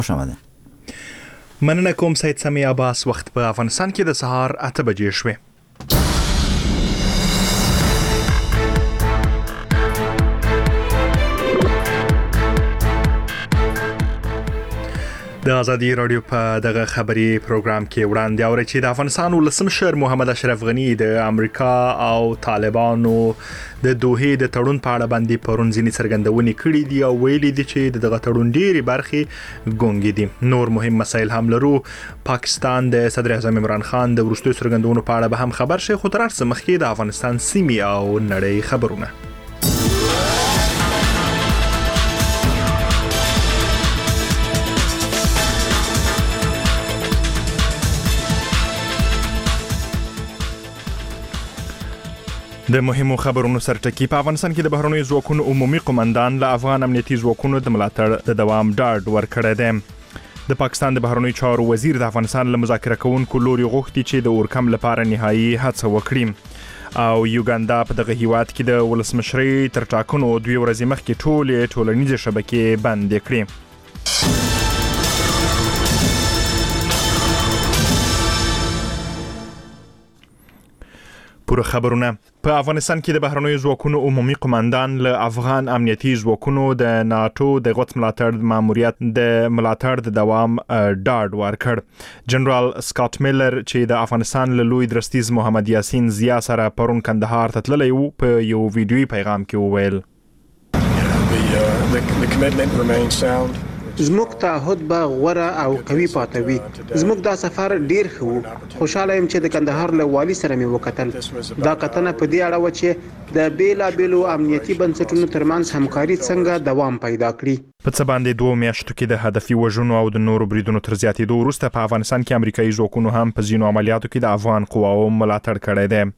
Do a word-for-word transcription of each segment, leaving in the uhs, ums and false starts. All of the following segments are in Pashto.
شوه. مننه کوم سید سمی عباس. وخت په افغانستان کې د سهار اته بجې شوې. د ازادي رادیو په دغه خبري پروګرام کې وړاندې اوري چې د افغانستان ولسمشر محمد اشرف غنی د امریکا او طالبانو د دوحې د تړون په اړه باندې پرون ځینې څرګندونې کړې دي او ویلي دي چې دغه تړون ډېری برخې ګونګې دي. نور مهم مسایل هم لرو. پاکستان د صدر اعظم عمران خان د وروستیو څرګندونو په اړه به هم خبر شي، خو تر هر څه مخکې د افغانستان سیمې او نړۍ خبرونه. د مهمو خبرونو سرټکی. په افغانستان کې د بهرنیو ځواکونو عمومي قومندان له افغان امنیتي ځواکونو د ملاتړ د دوام ډاډ ورکړی دی. د پاکستان د بهرنیو چارو وزیر د افغانستان له مذاکره کوونکو لوري غوښتي چې د اورکم لپاره نهایي هڅه وکړي. او یوګاندا په دغه هیواد کې د ولسمشرۍ تر ټاکنو دوی ورځې مخکې ټولې ټولنیزې شبکې بندې کړې. پوره خبرونه. په افغانستان کې د بهرنیو ځواکونو عمومي قومندان له افغان امنیتي ځواکونو د ناتو د غوڅ ملاتړ ماموریت د ملاتړ د دوام ډاډ ورکړ. جنرال سکاټ میلر چې د افغانستان له لوی درستیز محمد یاسین زیا سره پرون کندهار ته تللی و په یو ویډیوي پیغام کې وویل زموږ تعهد به غوره او قوي پاتې وي. زموږ دا سفر ډیر ښه. خوشاله یم چې د کندهار له والي سره مې وکتل. دا کتنه په دې اړه و چې د بیلابیلو امنیتي بنسټونو ترمنځ همکاري څنګه دوام پیدا کړي. په څه باندې دوه میاشتو کې د هدفي وژنو او د نورو بریدونو تر زیاتېدو وروسته په افغانستان کې امریکایي ځواکونو هم په ځینو عملیاتو کې د افغان قواو ملاتړ کړی دی.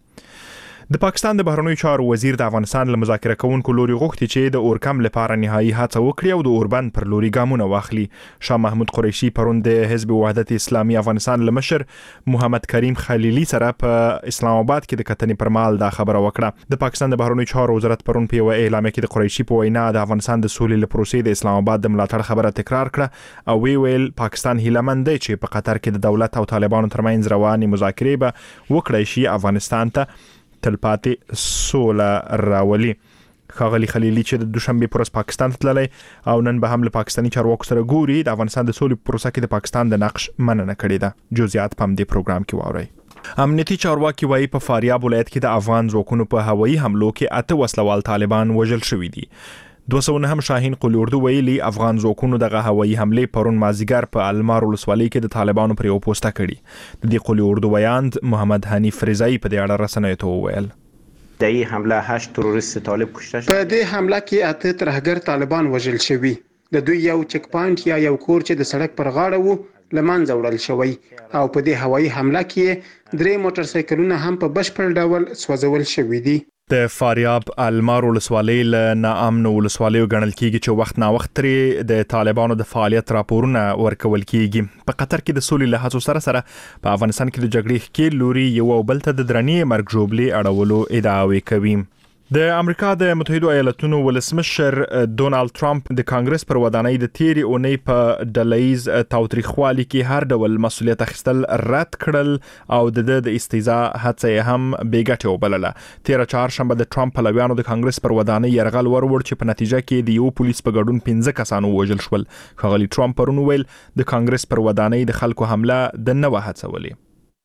د پاکستان د بهرنیو چارو وزیر د افغانستان له مذاکره کوونکو لوري غوښتي چې د اورکم لپاره نهایي هڅه وکړي او د اوربند پر لوري ګامونه واخلي. شاه محمود قریشي پرون د حزب وحدت اسلامي افغانستان له مشر محمد کریم خلیلی سره په اسلام آباد کې د کتنې پر مهال دا خبره وکړه. د پاکستان د بهرنیو چارو وزارت پرون په یو اعلامیه کې د قریشي په وینا د افغانستان د سولې لپاره پروسې د اسلام آباد د ملاتړ خبره تکرار کړه او وی ویل پاکستان هیلهمند دی چې په قطر کې د دولت او طالبانو ترمنځ روانې مذاکرې به وکړي شي افغانستان ته تلپاتې سوله راولي. ښاغلي خلیلی چې د دوشنبه پر ورځ پاکستان ته تللی او نن به هم له پاکستاني چارواکو سره ګوري، د افغانستان د سولې پروسه کې د پاکستان د نقش مننه کړې ده. جزئیات په دې پروګرام کې واورئ. امنیتي چارواکي وایي په فاریاب ولایت کې د افغان ځواکونو په هوایي حملو کې اته وسلوال طالبان وژل شوي دي. دوه سوه نه هم شاهین قلی اردو ویلي افغان ځواکونو دغه هوایي حمله پرون مازیګر په المار ولسوالۍ کې د طالبانو پر یو پوسټه کړي. د دې قلی اردو ویاند محمد حنیف رضایی په دې اړه رسنیو ته وویل در این حمله هشت تروریست طالب کشته شد. په دې حمله کې اته ترهګر طالبان وژل شوي. د دوی یو چک پاینټ یا یو کور چې د سړک پر غاړه وو لمنځه وړل شوی او په دې هوایي حمله کې درې موټر سایکلونه هم په بشپړ ډول سوځول شوي دي. د فاریاب المار ولسوالۍ له ناامنو ولسوالیو ګڼل کیږي چې وخت نا وخت ترې د طالبانو د فعالیت راپورونه ورکول کیږي. په قطر کې د سولې له هڅو سره سره په افغانستان کې د جګړې ښکېل لوري یو او بل ته د درنې مرګ ژوبلې اړولو ادعاوې کوي. د امریکا د متحده ایالاتونو ولسمشر ډونالد ټرمپ د کانګرس پر ودانۍ د تیری اونۍ په ډلهیز تاوتریخوالي کې هر ډول مسؤلیت اخیستل رد کړل او د د استیزا هڅه هم بیګټه وبلله. تیر چهارشنبه د ټرمپ پلویانو د کانګرس پر ودانۍ يرغل ورور چې په نتیجه کې د یو پولیس په ګډون پنځه کسانو وژل شول. ښاغلي ټرمپ پرون ویل د کانګرس پر ودانۍ د خلکو حمله د نوې هڅولې.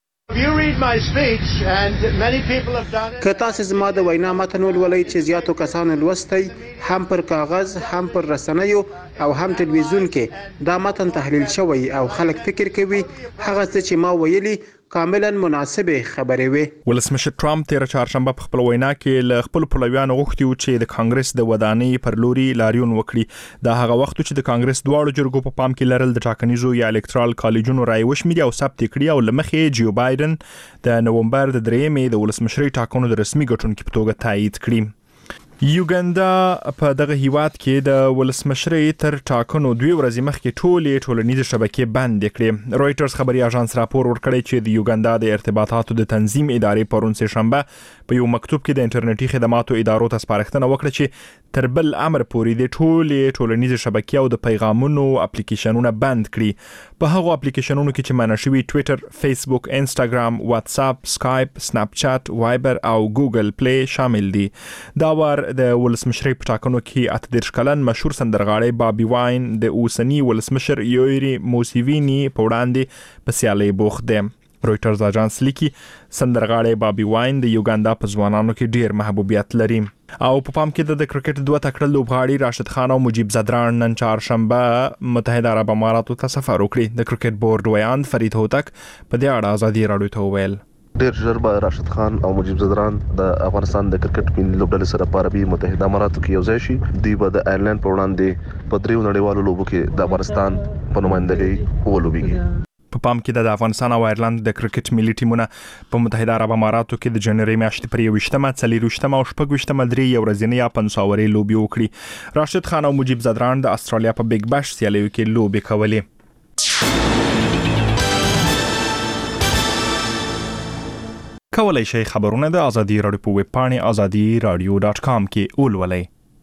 که تاسو زما د وینا متن ولولئ چې زیاتو کسانو لوستی هم پر کاغذ هم پر رسنیو او هم ټلویزیون کې دا متن تحلیل شوی او خلک فکر کوي هغه څه چې ما ویلي کاملا مناسبه خبرې وي. ولسمشر ټرمپ تیر چهارشنبه په خپل وینا کې له خپل پلویانو غوښتي چې د کانګرس د ودانۍ پر لوري لاریون وکړي. دا هغه وخت چې د کانګرس دواړو جرګو په پام کې لرل د ټاکنیزو یا الکترال کالجونو رای وشمیري او ثبت کړي او لمخې جیو بایدن د نومبر د درېمې د ولسمشرۍ ټاکنو د رسمي ګټونکو په توګه تایید کړي. یوګاندا په دغه هیواد کې د ولسمشرۍ تر ټاکنو دوی ورځې مخکې ټولې ټولنیزې شبکې بند کړې. رويټرز خبري اژانس راپور ورکړی چې د یوګاندا د ارتباطاتو د تنظیم ادارې پرون سه شنبه په یو مکتوب کې د انټرنیټي خدماتو ادارو ته سپارښتنه وکړه چې تر بل امر پورې د ټولې ټولنیزې شبکې او د پیغامونو اپلیکیشنونه بند کړي. په هغو اپلیکیشنونو کې چې منع شوي ټویټر، فیسبوک، انستګرام، واتس اپ، سکایپ، سناپ چات، وایبر او ګوګل پلی شامل دي. دا ور د ولسمشرۍ په ټاکنو کې اته دېرش کلن مشهور سندرغاړی بابي واین د اوسنی ولسمشر یوری موسیوینی په وړاندې په سیالۍ بوخت دی. رويټرز اژانس لیکي سندرغاړی بابي واین د یوګاندا په ځوانانو کې ډیر محبوبیت لري. او په پام کې د کرکټ دوه تکړه لوبغاړي راشد خان او مجيب زدران نن چهارشنبه متحده عرب اماراتو ته سفر وکړي. د کرکټ بورډ ویاند فرید هوتک په دې اړه ازادي راډیو ته وویل ډیر ژر به راشد خان او مجيب زدران د افغانستان د کرکټ ملي لوبډلې سره په عربي متحده اماراتو کې یو ځای شي. دوی به د آیرلند په وړاندې په دریو نړیوالو لوبو کې د افغانستان په نمائندګۍ ولوبېږي. په پام کې د افغانستان او آیرلند د کرکټ ملي ټیمونه په متحده عرب اماراتو کې د جنوري میاشتې پر یوشتمه څلوروشتمه او شپږوشتمه درې یو ورځې یا پنځاوري لوبي وکړي. راشد خان او مجيب زدران د استرالیا په بیگ باش سیالیو کې لوبي کولې. کولای شئ خبرونه د ازادي راډیو په ویب پاڼه ازادي راډیو ډاټ کام کې ولولئ.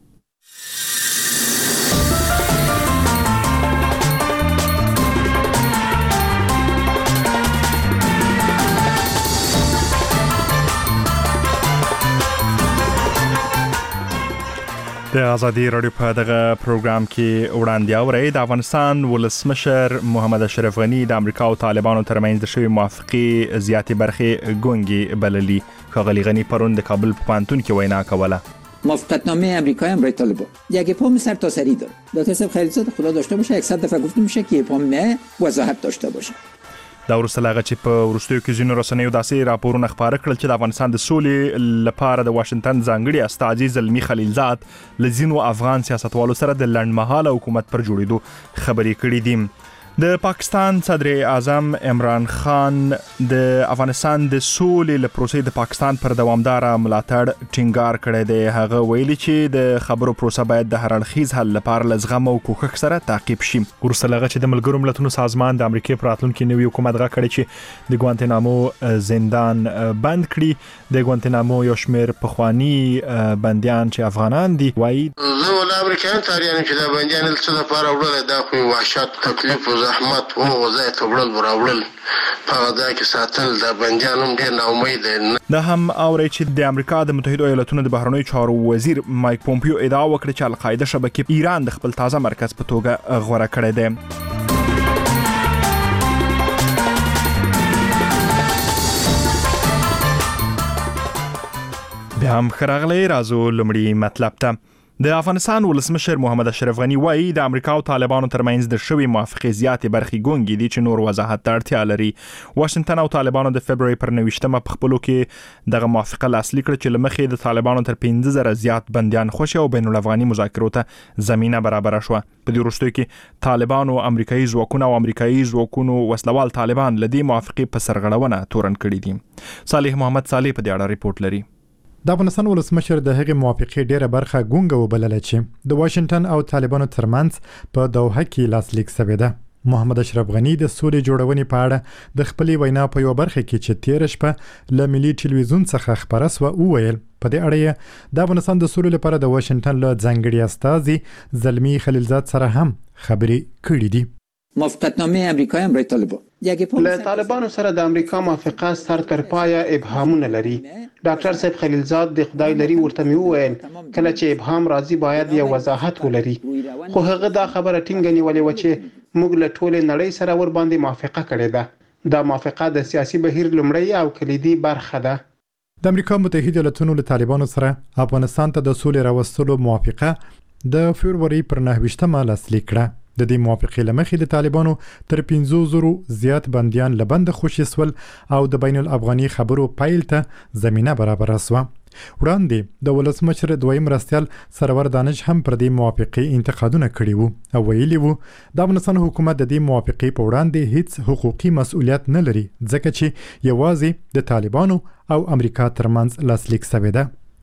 د ازادي راډیو په دغه پروګرام کې وړاندې اورئ د افغانستان ولسمشر محمد اشرف غنی د امریکا او طالبانو ترمنځ د شوی موافقې زیاتې برخې ګونګي بللي. ښاغلي غنی پرون د کابل په پانتون کې وینا کوله. موافقتنامه امریکا هم برای طالبان یک ابهام سرتاسری داره. دکتر صاحب خلیلزاد خدا داشته باشه صد دفعه گفته میشه که ابهام نه وضاحت داشته باشه. دا وروسته لاغه چې په وروستیو کې ځینو رسنیو داسې راپورونه خپاره کړل چې د افغانستان د سولې لپاره د واشنگټن ځانګړي استازي زلمی خلیلزاد له ځینو افغان سیاستوالو سره د لنډمهاله حکومت پر جوړېدو خبرې کړې دي. د پاکستان صدر اعظم عمران خان د افغانستان د سولې له پروسې د پاکستان پر دوامدار ملاتړ ټینګار کړی دی. هغه ویلي چې د خبرو پروسه باید د هر اړخیز حل لپاره له زغم او کوښښ سره تعقیب شي. وروسته له هغه چې د ملګرو ملتونو سازمان د امریکای پر راتلونکي نوي حکومت غږ کړی چې د ګوانتنامو زندان بند کړي. د ګوانتنامو یو شمېر پخواني بندیان چې افغانان دي وایي زه ول امریکایان تاریان چې د بندیان څه لپاره وړل دا په وحشت تکلیف زحمت او غزای تبړل براوړل په ځای کې ساتل د بندیانو ډېر نا امید دي. دا هم اوري چې د امریکا د متحده ایالاتونو د بهرنیو چارو وزیر مایک پومپیو ادعا وکړه چې القاعده شبکې ایران د خپل تازه مرکز په توګه غوړه کړې ده. بیا هم خراغلی رازو لمړی مطلب ته. د افغانستان ولسمشر محمد اشرف غنی وایي د امریکا او طالبانو ترمنځ د شوی موافقې زیاتې برخې ګونګي دي چې نور وضاحت ته اړتیا لري. واشنگټن او طالبانو د فبرवरी پر نوشتمه په خپلو کې دغه موافقه لاسلیک کړه چې لمخې د طالبانو تر پنځه زره زیات بندیان خوشي او بین الافغاني مذاکرو ته زمينه برابر شوه. په دې وروستیو کې طالبانو امریکایي ځواکونه او امریکایي ځواکونو وسلوال طالبان لدی موافقې په سرغړونه تورن کړي دي. صالح محمد صالح په دې اړه ریپورت لري. د افغانستان ولسمشر د هغې موافقې ډیره برخه ګونګه وبلله چې د واشنگټن او طالبانو ترمنځ په دوحه کې لاسلیک شوې ده. محمد اشرف غنی د سولې جوړونې په اړه د خپلې وینا په یو برخه کې چې تیر شپه له ملي ټلویزیون څخه خبره سوه وویل په دې اړه د افغانستان د سولې لپاره د واشنگټن له ځانګړي استازي زلمی خلیلزاد سره هم خبرې کړې دي. موافقتنامه امریکا هم برای طالبان له طالبانو سره د امریکا موافقه سر تر پایه ابهامونه لري. ډاکټر صاحب خلیلزاد د خدای لري ورته مې وویل کله چې ابهام راځي باید یو وضاحت ولري. خو هغه دا خبره ټینګه نیولې و چې موږ له ټولې نړۍ سره ور باندې موافقه کړې ده. دا موافقه د سیاسي بهیر لومړی او کلیدي برخه ده. د امریکا متحده ایالاتونو له طالبانو سره افغانستان ته د سولې راوستلو موافقه د فبرवरी پر نهه لاسلیک کړه. د دې موافقې لمخې د طالبانو تر پنځه زره زیات بندیان لبند خوشي سول او د بین الافغاني خبرو پایل ته زمينه برابر شوه. وړاندې د ولسمشر دویم مرستیال سرور دانش هم پر دې موافقې انتقادونه کړي وو او ویلي وو د افغانستان حکومت د دې موافقې په وړاندې هیڅ حقوقي مسؤلیت نه لري ځکه چې یوازې د طالبانو او امریکا ترمنځ لاسلیک شوې ده.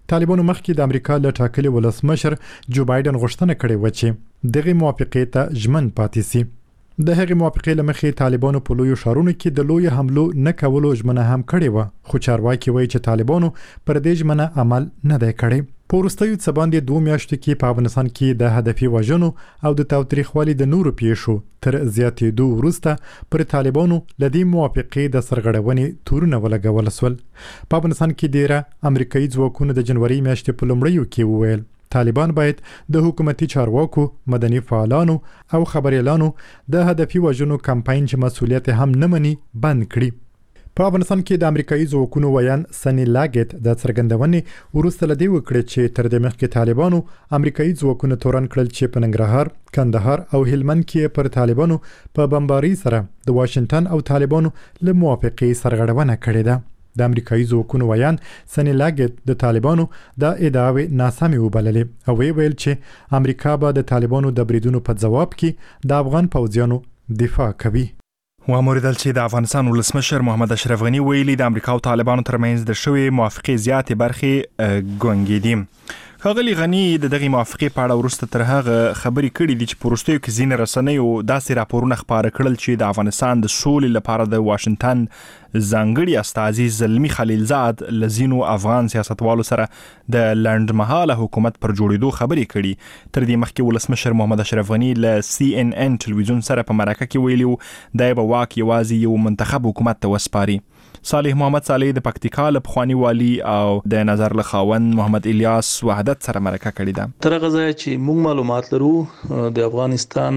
طالبانو مخکې د امریکا له ټاکلي ولسمشر جو بایدن غوښتنه کړې و چې دغه موافقې ته ژمن پاتې سي. د هغې موافقې له مخې طالبانو په لویو ښارونو کې د لوی حملو نه کولو ژمنه هم کړې وه، خو چارواکي وایي چې طالبانو پر دې ژمنه عمل نه دی کړی. په وروستیو څه باندې دوه میاشتو کې په افغانستان کې د هدفي وژنو او د تاوتریخوالي د نورو پیښو تر زیاتېدو وروسته پر طالبانو له دې موافقې د سرغړونې تورونه ولګول شول. په افغانستان کې ډیره امریکایي ځواکونو د جنوري میاشتې په لومړیو کې وویل طالبان باید د حکومتي چارواکو، مدني فعالانو او خبريالانو د هدفي وژنو کمپاین چې مسؤلیت هم نه مني بند کړي. په افغانستان کې د امریکایي ځواکونو ویان سنی لاګټ د څرګندونې وروسته لدی وکړي چې تر دې مخکې طالبانو امریکایي ځواکونو تورن کړل چې په ننګرهار، کندهار او هلمند کې پر طالبانو په بمباري سره د واشنگټن او طالبانو له موافقې سرغړونه کړې ده. د امریکایي ځواکونو ویان سنی لاګټ د طالبانو د ادعاوې ناسمې وبللې او ویل چې امریکا به د طالبانو د بریدونو په ځواب کې د افغان پوځیانو دفاع کوي. واموریدل چې د افغانستان ولسمشر محمد اشرف غنی ویلي د امریکا او طالبانو ترمنځ د شوې موافقې زیاتې برخې ګونګې دي. ښاغلي غنی د دغه موافقې په اړه وروسته تر هغه خبرې کړې دي چې په وروستیو کې ځینې رسنیو داسې راپورونه خپاره کړل چې د افغانستان د سولې لپاره د واشنگټن ځانګړي استازي زلمی خلیلزاد له ځینو افغان سیاستوالو سره د لنډمهاله حکومت پر جوړېدو خبرې کړي. تر دې مخکې ولسمشر محمد اشرف غنی له سی ان ان ټلویزیون سره په مرکه کې ویلي و دی به واک یوازې یو منتخب حکومت ته وسپاري. صالح محمد صالح د پکتیکا له پخواني والي او د نظر له خاوند محمد الیاس وحدت سره مرکه کړې ده. تر هغه ځای چې موږ معلومات لرو د افغانستان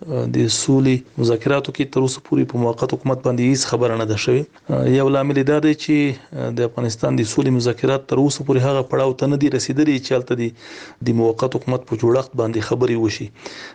د سولې مذاکراتو کې تر اوسه پورې په موقت حکومت باندې هیڅ خبره نه ده شوې. یو لامل دا دی چې د افغانستان د سولې مذاکرات تر اوسه پورې هغه پړاو ته نه دي رسیدلي چې هلته د موقت حکومت په جوړښت باندې خبرې وشي،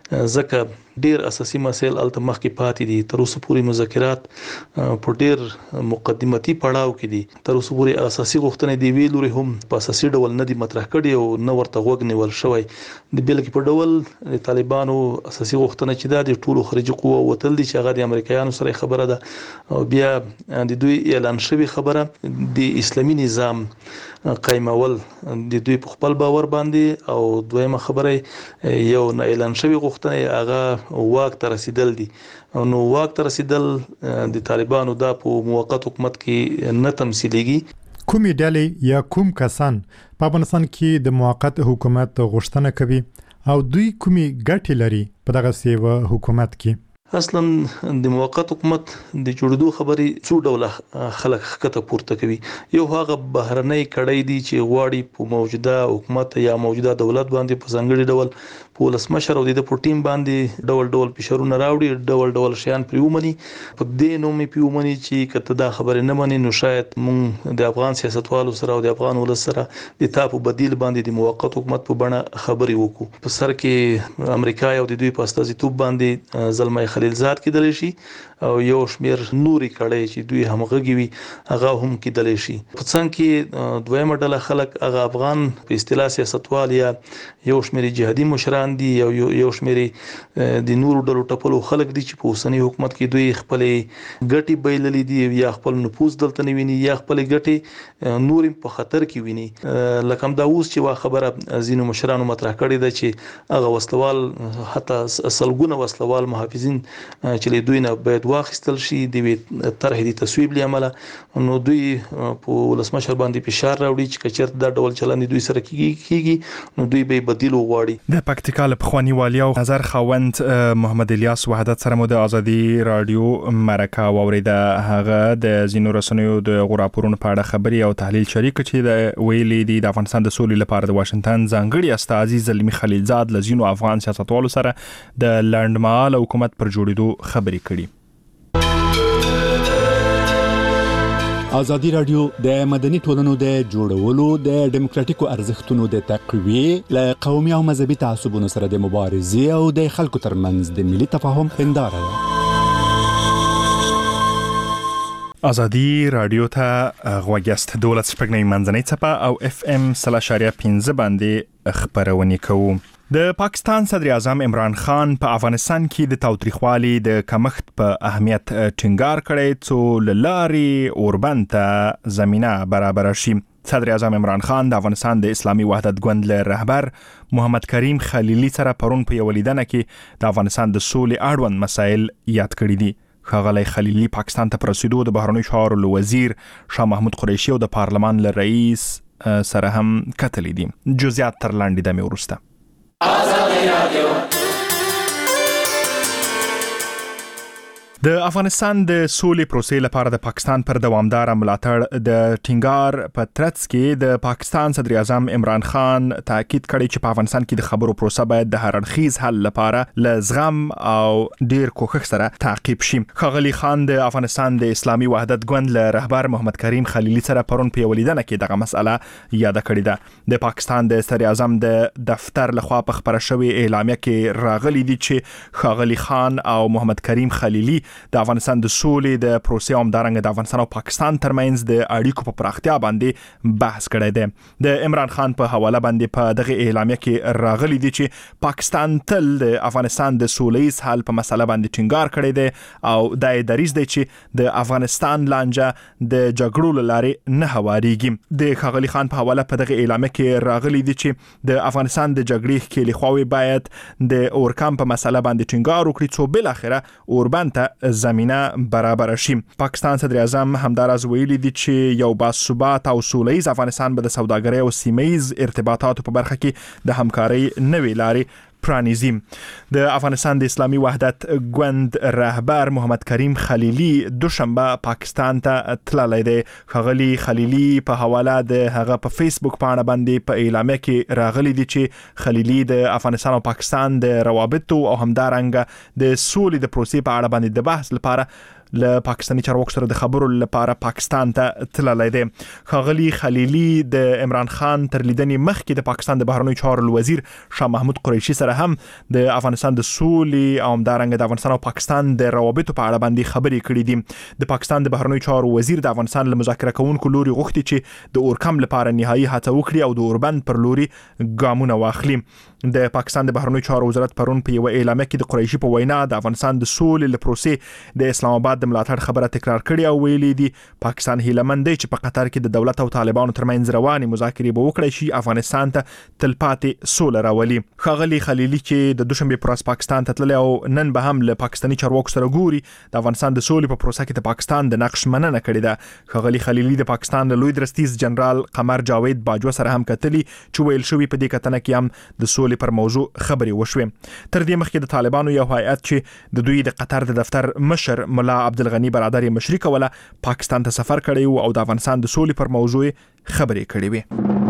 ځکه ډیر اساسي مسایل الته مخکې پاتې دي. تر اوسه پورې مذاکرات په ډیر مقدمتي پړاو کې دي. تر اوسه پورې اساسي غوښتنې دی ویلوري هم په اساسي ډول نه دي مطرح کړي او نه ورته غوږ نیول شوی. د بیل کې په ډول طالبانو اساسي غوښتنه چې دا د ټولو خارجي قوو وتل دي چې هغه د امریکایانو سره خبره ده او بیا د دوی اعلان شوی خبره د اسلامي نظام قائمول د دوی په خپل باور باندې او دویمه خبره یو نه اعلان شوی غوښتنه هغه واک ته رسیدل دي. نو واک ته رسیدل د طالبانو د په موقت حکومت کې نه تمثيليږي. کومې ډلې یا کوم کسان په افغانستان کې د موقت حکومت غوښتنه کوي او دوی کومې ګټې لري په دغه سیوه حکومت کې؟ اصلا د موقت حکومت د جوړېدو خبرې څو ډوله خلک ښکته پورته کوي. یو هغه بهرنۍ کړۍ دي چې غواړي په موجوده حکومت یا موجوده دولت باندې په ځانګړي ډول په ولسمشر او د په ټیم باندې ډول ډول فشارونه راوړي، ډول ډول شیان پرې ومني. په دې نوم پرې ومني چې کته دا خبره نه مني نو شاید مونږ د افغان سیاستوالو سره او د افغان ولس سره د تاسو بدیل باندې د موقت حکومت په بڼه خبرې وکړو. په سر کې امریکا او د دوی په استازیتوب باندې زلمی خلیلزاد کېدلی شي او یو شمیر نوري کړي چې دوی همغږي وي هغه هم کېدلی شي. په څنګه کې دویمه ډله خلک هغه افغان په اصطلاح سیاستوال یا یو شمیر جهادي مشران دي او یو شمیر د نورو ډلو ټپلو خلک دي چې په اوسنی حکومت کې دوی خپل ګټي بیللې دي یا خپل نفوذ دلته نه ویني یا خپل ګټي نور په خطر کې ویني. لکه دا اوس چې وا خبره زینو مشرانو مطرح کړي ده چې هغه وسلوال حتی سلګونه وسلوال محافظین چې دوی نه باید واخیستل شي د طرح د تصویب لامل نو دوی په ولسمشر باندې فشار راوړي چې کچرت دا ډول چلند دوی سره کیږي نو دوی به بدیل وغواړي. د پکتیکا له پخواني والي او نظر خاوند محمد الیاس وحدت سره مو د ازادي رادیو مرکه واوریده. هغه د زینو رسنیو د غراپورونو په اړه خبري او تحلیل شریک چې د ویلي دي د افغانستان د سولې لپاره د واشنگټن ځانګړي استازي زلمی خلیلزاد له زینو افغان سیاستوالو سره د لنډمهاله حکومت پر جوړېدو خبرې کړي. ازادي رادیو د مدني ټولنو د جوړولو د ډیموکراتیکو ارزښتونو د تقویه ل قومي او مذهبي تعصبونو سره د مبارزې او د خلکو ترمنځ د ملي تفاهم هنداره ده. ازادي رادیو ته غوږیاست. دولت شپږنۍ منځنۍ څپه او اف ام سلاشاریا پنځه باندې خبرونه کوو. د پاکستان صدر اعظم عمران خان په افغانستان کې د تاوتریخوالي د کمښت په اهمیت ټینګار کړی څو لاري اوربند ته زمينه برابر شي. صدر اعظم عمران خان د افغانستان د اسلامي وحدت ګوند له رهبر محمد کریم خلیلی سره پرون په یو لیدنه کې د افغانستان د سولې اړوند مسایل یاد کړي دي. ښاغلی خلیلی پاکستان ته پر رسیدو د بهرنیو چارو له وزیر شاه محمود قریشي او د پارلمان له رئیس سره هم کتلی دي. جزئیات تر لاندې دمې وروسته. د افغانستان د سولې پروسې لپاره د پاکستان پر دوامدار ملاتړ د ټینګار په ترڅ کې د پاکستان صدر اعظم عمران خان تاکید کړی چې په افغانستان کې د خبرو پروسه باید د هر اړخیز حل لپاره له زغم او ډیر کوښښ سره تعقیب شي. ښاغلی خان د افغانستان د اسلامي وحدت ګوند له رهبر محمد کریم خلیلی سره پرون په یو لیدنه کې دغه مسأله یاد کړې ده. د پاکستان د صدر اعظم د دفتر لخوا په خبره شوې اعلامیه کې راغلي دي چې ښاغلی خان او محمد کریم خلیلی د افغانستان د سولې د پروسې همدارنګه د افغانستان او پاکستان ترمنځ د اړیکو په پراختیا باندې بحث کړی دی. د عمران خان په حواله باندې په دغه اعلامیه کې راغلي دي چې پاکستان تل د افغانستان د سولهییز حل په مسله باندې ټینګار کړی دی او دا یې دریځ دی چې د افغانستان لانجه د جګړو له لارې نه هوارېږي. د ښاغلي خان په حواله په دغه اعلامیه کې راغلي دي چې د افغانستان د جګړې ښکېلې خواوې باید د اورکام په مسله باندې ټینګار وکړي څو بالاخره اوربند ته زمینه برابر شي. پاکستان صدر اعظم همداراز ویلي دي چې یو باثبات او سولهییز افغانستان به د سوداګرۍ او سیمهییز ارتباطاتو په برخه کې د همکارۍ نوې لارې پرانیزي. د افغانستان د اسلامي وحدت ګوند رهبر محمد کریم خلیلی دوشنبه پاکستان ته تللی دی. ښاغلی خلیلی په حواله د هغه په فیسبوک پاڼه باندې په اعلامیه کې راغلی دي چې خلیلی د افغانستان او پاکستان د روابطو او همدارنګه د سولې د پروسې په اړه باندې د بحث لپاره له پاکستاني چارواکو سره د خبرو لپاره پاکستان ته تللی دی. ښاغلی خلیلی د عمران خان تر لیدنې مخکې د پاکستان د بهرنیو چارو وزیر شاه محمود قریشي سره هم د افغانستان د سولې او همدارنګه د افغانستان او پاکستان د روابطو په اړه باندې خبرې کړې دي. د پاکستان د بهرنیو چارو وزیر د افغانستان له مذاکره کوونکو لوري غوښتي چې د اورکم لپاره نهایي هڅه وکړي او د اوربند پر لوري ګامونه واخلي. د پاکستان د بهرنیو چارو وزارت پرون په یو اعلامیه کې د قریشي په وینا د افغانستان د سولې له پروسې د اسلام آباد د ملاتړ خبره تکرار کړې او ویلي دي پاکستان هیلهمند دی چې په قطر کې د دولت او طالبانو ترمنځ روانې مذاکرې به وکړي شي افغانستان ته تلپاتې سوله راولي. ښاغلی خلیلی چې د دوشنبه پر ورځ پاکستان ته تللی او نن به هم له پاکستاني چارواکو سره ګوري د افغانستان د سولې په پروسه کې د پاکستان د نقش مننه کړې ده. ښاغلی خلیلی د پاکستان له لوی درستیز جنرال قمر جاوید باجوه سره هم کتلی چې ویل شوی په دې کتنه کې هم د سولې پر موضوع خبرې وشوې. تر دې مخکې د طالبانو یو هیئت چې د دوی د قطر د دفتر مشر ملا عبدالغنی برادر یې مشري کوله پاکستان ته سفر کړی او د افغانستان د سولې پر موضوع خبرې کړې وې.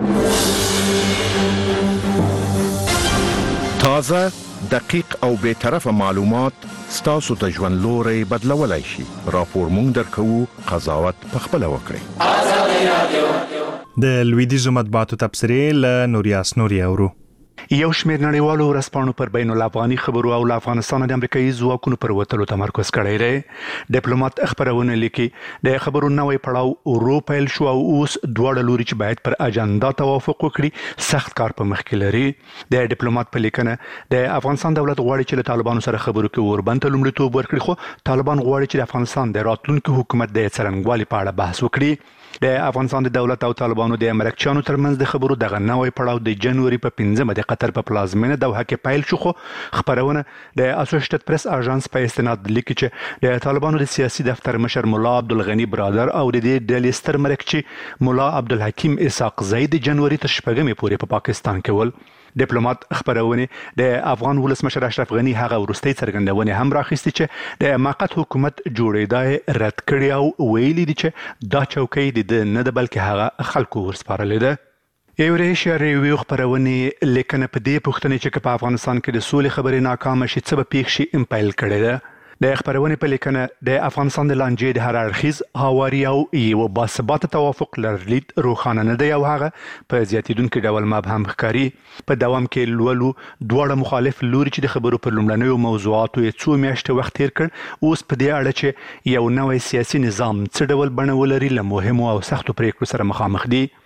تازه دقیق او به طرفه معلومات ستاسو ته ژوند لوري بدلولای شي. راپور مونږ درکو قضاوت پخپله وکړئ. آزادي رادیو د لویدیزو مطبوعاتو تبصرې له نوریاس نوري اورو. یو شمېر نړیوالو ورځپاڼو پر بین الافغاني خبرو او له افغانستان د امریکایي ځواکونو پر وتلو تمرکز کړی دی. ډیپلوماټ خبرونه لیکي د خبرو نوې پړاو ورو پیل شو او اوس دواړه لوري چې باید پر اجنډا توافق وکړي سخت کار په مخ کې لري. د ډیپلوماټ په لیکنه د افغانستان دولت غواړي چې له طالبانو سره خبرو کې اوربند ته لومړیتوب ورکړي خو طالبان غواړي چې د افغانستان د راتلونکي حکومت د څرنګوالي په اړه بحث وکړي. د افغانستان د دولت او طالبانو د امریکایانو ترمنځ د خبرو دغه نوې پړاو د جنوري په پنځمه د قطر په پلازمینه دوحه کې پیل شو خو خبرونه د اسوسییټډ پریس اژانس په استناد لیکي چې د طالبانو د سیاسي دفتر مشر مولا عبدالغنی برادر او د دې ډلې ستر مرکچی مولا عبدالحکیم اسحاق زئی د جنوري تر شپږمې پورې په پاکستان کې ول. ډیپلوماټ خبرونه د افغان ولسمشر اشرف غنی هغه ورستۍ څرګندونه هم راخېستې چې د موقت حکومت جوړېدای رد کړی او ویلي دي چې دا چوکۍ د نه د بلکې هغه خلکو ورسپارلې ده. ایوریشیا ریویو خبرونه لیکنه په دې پوښتنه چې په افغانستان کې د سولې خبرې ناکامه شي څه به پیښ شي امپایل کړی ده. د خبرونه په لیکنه د افغانستان د لانجې د هر اړخیز هواري او یو باثبات توافق لرلید روښانه نه دی او هغه په زیاتیدونکو ډول مبهم ښکاري. په دوام کې لولو دواړه مخالف لوري چې د خبرو پر لومړنیو موضوعاتو یې څو میاشتې وخت تیر کړ اوس په دې اړه چې یو نوی سیاسي نظام څه ډول بڼه ولري له مهمو او سختو پریکړو سره مخامخ دي.